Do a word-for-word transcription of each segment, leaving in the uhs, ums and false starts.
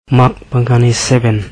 Mark bangkani seven.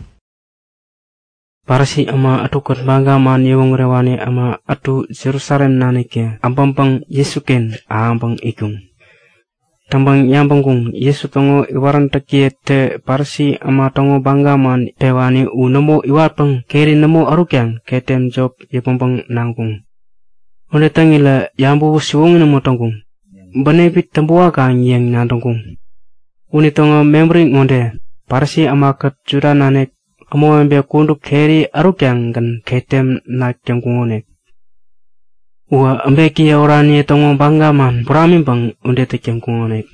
Parasi ama atu kot bangga man yewong rewane ama atu Jerusalem nanike ampang Yesuken ampang ikung. Tambang yambang kung Yesu tongo iwaran takie te parsi ama tongo bangga man pewani u nemo iwarpang keri nemo arukyang ketem job yepompang nangkung. Onde tangila yambu siwong nemo tongkung. Banepit tambua kang yang nantongkung. Uni tongo membri ngonde parsi ama ket jura nanek amo embe kunduk keri arukyang kan ketem nak jangkungone. Ua embe kia orani tongo bangga man puramin bang unde te jangkungone.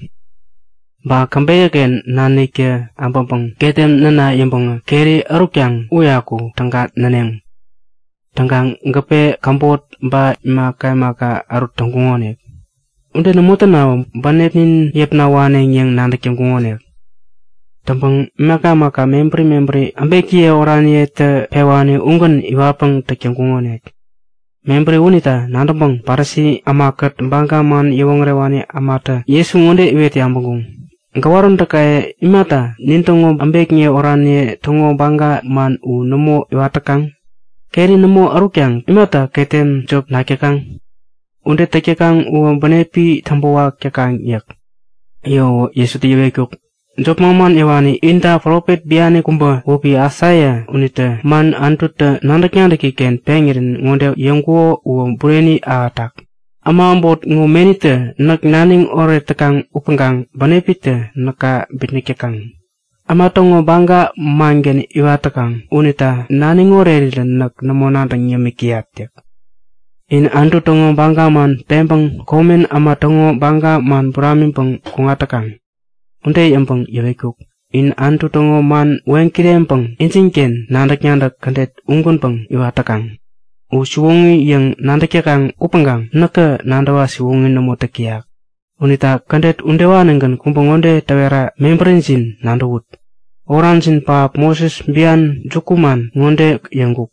Ba kambaya ken nanek ke ampang bang ketem nana yambang keri arukyang uyaku tangkat naneng. Tangkang ngepe kampot ba maka maka arut jangkungone. Unde namutan na banepin yep na waneng yang nanek jangkungone. Tampang maka maka membri membri ambeki orani te pewani unggun iwapang tekyangkungone. Membri unita nandapang parasi amakat bangga man iwong rewani amata Yesu ngonde iweti ambanggung. Gawaron takae imata nintongo ambeki orani tongo bangga man u nemo iwatakang. Keri nemo arukyang imata ketem job nakekang. Unde tekyakang u banepi tambawa kyakang yak. Yo Yesu tiyawekuk. Job maman ewani inta prophet biane kumba wopi asaya unita man antuta nandaknya dekiken pengirin ngonde yangkuo uang bureni atak. Ama ambot ngomenita nak naning ore tekang upengkang banepita naka bitnikekang. Ama tongo bangga manggen iwatakang unita naning ore nak namonantang yamikiatyak. In antu tongo bangga man tembang komen ama tongo bangga man buramimpang kungatakang. Unde yampang yawekuk. In antu tongo man wengkirempang injingken nandak nyandak kandet unggun pang iwatakang. U siwongi yang nandakyakang upenggang naka nandawa siwongi namo takiyak. Unita kandet undewa nenggan kumpang onde tawera memberinjin nandawut. Oranjin pa Moses bian jukuman ngonde yangguk.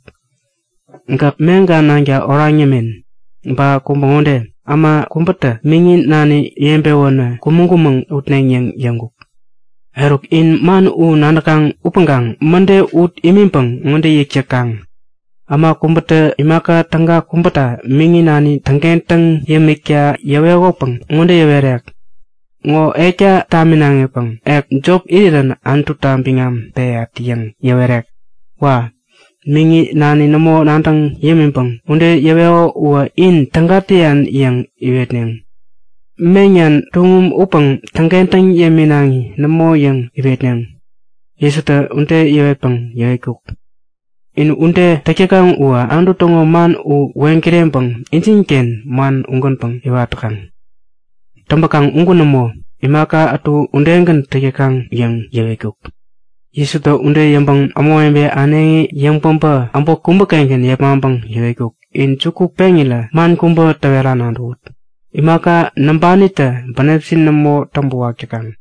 Ngap mengga nangya orangnya men. Ba kumpang onde. Ama kumpeta mingin nani yembe wana kumung-kumung utneng yang yangguk. Heruk in man u nandakang upenggang mande ut imimpeng ngonde yekyakang. Ama kumpeta imaka tangga kumpeta mingin nani tanggenteng yemekya yawewopeng ngonde yawerek. Ngo ekya taminangepeng ek job iriran antu tampingam peat yang yawerek. Wah. Mingi nani namo nantang yemimpang unde yaweo ua in tanggatian yang iwetneng. Menyan tungum upang tanggenteng yeminangi namo yang iwetneng. Yesuta unde yawepang yawekuk. In unde takyakang ua andu tongo man u wengkirempang injingken man unggun pang iwatakang. Tambakang unggun namo imaka atu undenggan takyakang yang yawekuk. Yesu to unde yambang amo embe anengi yang pompa ampo kumba kengken yambang yawekuk. In cukup pengila man kumba tawera nandut. Imaka nampanita banepsin namo tambuwa kyakang.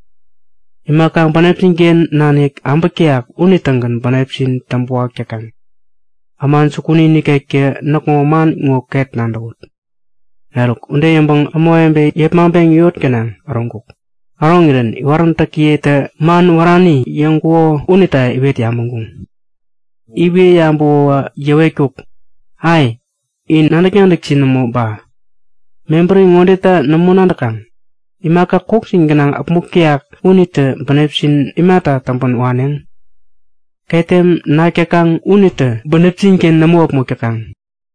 Imaka banepsin gen nanik ambakiak unitanggan banepsin tambuwa kyakang. Aman sukuni nikeke nakmo man ngoket nandut. Laruk unde yambang amo embe yepmambeng yot kenang arongkuk. Arongiran iwaran takieta man warani yang kuo unita iweti amanggung. Ibe yambo yawekuk. Hai, in nandaknya leksin namo ba. Memberi ngondeta namo nandakang. Imaka koksing genang apmukiak unita banepsin imata tampan waneng. Ketem nakyakang unita banepsin ken namo apmukiakang.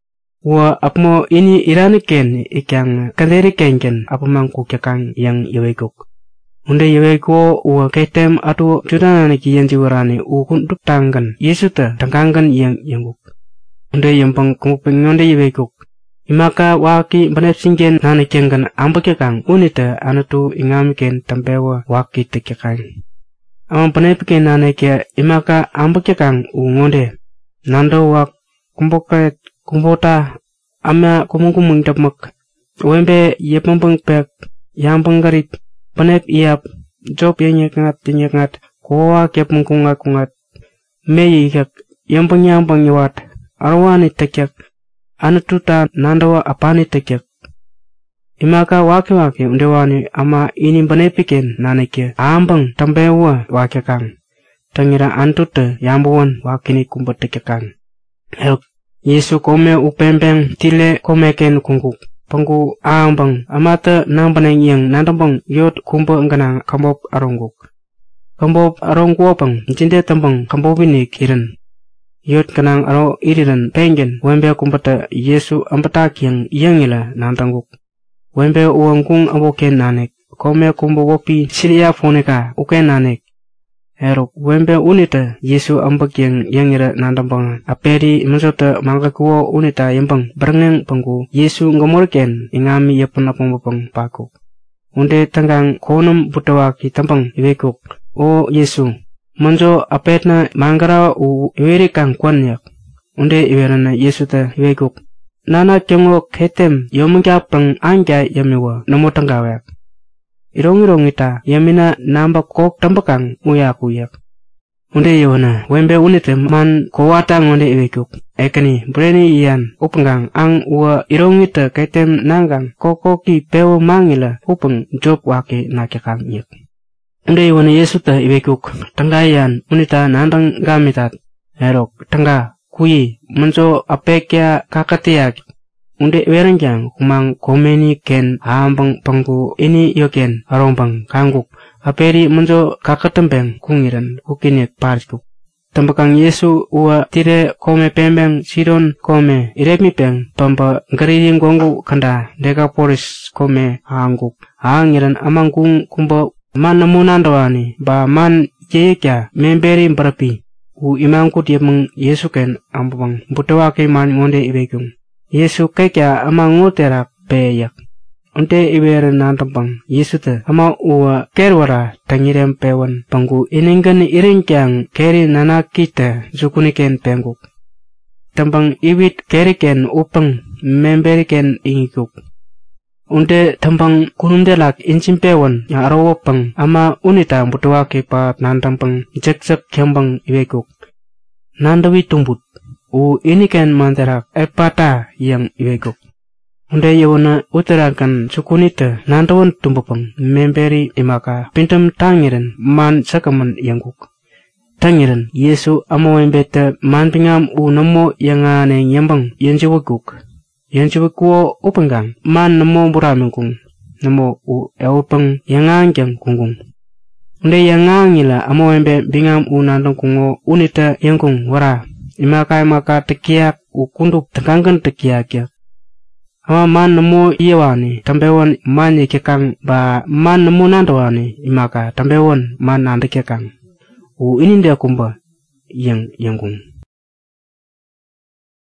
Wa apmo ini iraniken ikyang kanderiken ken apamangku kyakang yang yawekuk. Unde yaweko ua ketem atu judana ki yang jiwarani u kunduk tanggan Yesuta tangkangan yang yangguk. Unde yampang kumupeng onde yawekuk. Imaka waki banepsingen nanekenggan ambakyakang unita anatu ingamiken tampewa waki tekyakang. Amang banepken nanekya imaka ambakyakang u ngonde. Nando wak kumpoket kumpota ama kumungkumung dapmak. Wembe yepampang pek yampang garit. Panep iap, job yang nyekat nyekat, kowa kep mengkungat kungat, mei kek yampang yampang yawat, arwani tekyak, anatuta nandawa apani tekyak. Imaka wake wake undewani ama ini banepiken nanekya, ambang tambewa wake kang. tangira antute yambuan wakini kumbatekekan. Help Yesu kome upembeng tile komeken kungkuk. Pangku ambang amata nambanang yang nandambang yot kumba ngana kambop aronguk. Kambop arongkuapang jinde tambang kambopini kiran. Yot kanang aro iriran pengen wembe kumbata Yesu ambatak yang yangila nandanguk. Wembe uangkung amboken nanek. Kome kumba wopi silia foneka uken nanek. Erok wembe unita Yesu ambak yang yangira nandambang aperi maksudnya mangkakuo unita yambang berengeng pangku Yesu ngomorken ingami yapun apang bapang paku. Unde tanggang konum butawaki tampang iwekuk. O Yesu manjo apetna manggara u iweri kang kwanyak. Unde iwerana Yesu ta iwekuk. Nana kyongo ketem yomungya pang angya yamiwa namo tanggawayak. Irong-irong ita yamina namba kok tambakang uyak-uyak. Unde yona wembe unite man kowata ngonde iwekuk. Ekani breni iyan upenggang ang ua irong ita kaitem nanggang kokoki pewo mangila upeng job wake nakekang yek. Unde yona Yesu ta iwekuk tanggayan unita nandang gamitat. Erok tangga kui menjo apekya kakatiak. Unde werenjang kumang komeni ken ambang pangku ini yoken arombang kangguk aperi menjo kakatembeng kungiran ukinek parskuk. Tambakang Yesu ua tire kome pembeng siron kome iremi peng pamba ngariring gonggu kanda Decapolis kome angguk angiran amangkung kumba man namunandawani ba man yeyekya memberi berapi u imangku diemeng Yesu ken ambang butawake man ngonde ibegung. Yesu kekya ama ngoterak peyak. Unte iwere nantambang Yesu te ama uwa kerwara tangirem pewan panggu ininggan iringkyang keri nana kita zukuniken pengguk. Tambang iwit keriken upang memberiken ingikuk. Unte tambang kunumdelak incim pewan yang arawapang ama unita butuwake pa nantambang jek-jek kyambang iwekuk. Nandawi tumbut. U ini kan manterak epata yang iwekuk. Unde yawana utarakan sukunita nantawan tumbapang memberi imaka pintam tangiran man sakaman yangkuk. Tangiran Yesu amawembeta man pingam u namo yang aneng yambang yanjiwakuk. Yanjiwakuo upenggang man namo buramengkung. Namo u eupeng yang angjang kungkung. Unde yang angila amawembe bingam u nantong kungo unita yangkung wara. Imaka imaka tekiak ukunduk tekangkan tekiak ya. Ama man namo iawani tambewan man yekekang ba man namo nandawani imaka tambewan man nandekekang. U ini dia kumba yang yang kung.